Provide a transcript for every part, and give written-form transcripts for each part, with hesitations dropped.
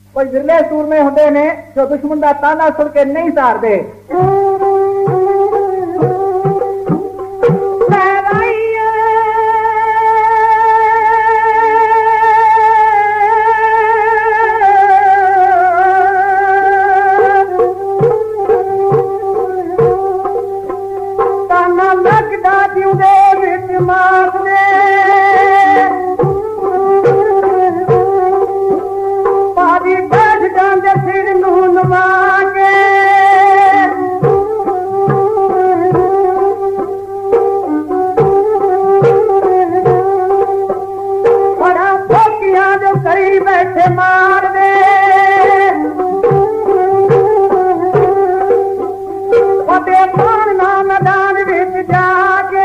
ਕੋਈ ਵਿਰਲੇ ਸੂਰਮੇ ਹੁੰਦੇ ਨੇ ਜੋ ਦੁਸ਼ਮਣ ਦਾ ਤਾਨਾ ਸੁਣ ਕੇ ਨਹੀਂ ਸਾਰਦੇ। ਤਾਨਾ ਲੱਗਦਾ ਜਿਉਂਦੇ ਵਿੱਚ ਮਾਰਦੇ ਸਿਰ ਨੂੰ ਨਵਾ ਕੇ ਬੜਾ ਫੋਕੀਆਂ ਜੋ ਕਰੀ ਬੈਠੇ ਮਾਰਦੇ ਉਹਦੇ ਪਾਣ ਨਾ ਮੈਦਾਨ ਵਿੱਚ ਜਾ ਕੇ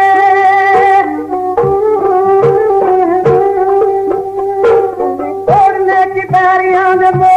ਤੋੜਨੇ ਕੀ ਪੈਰੀਆਂ ਦੇ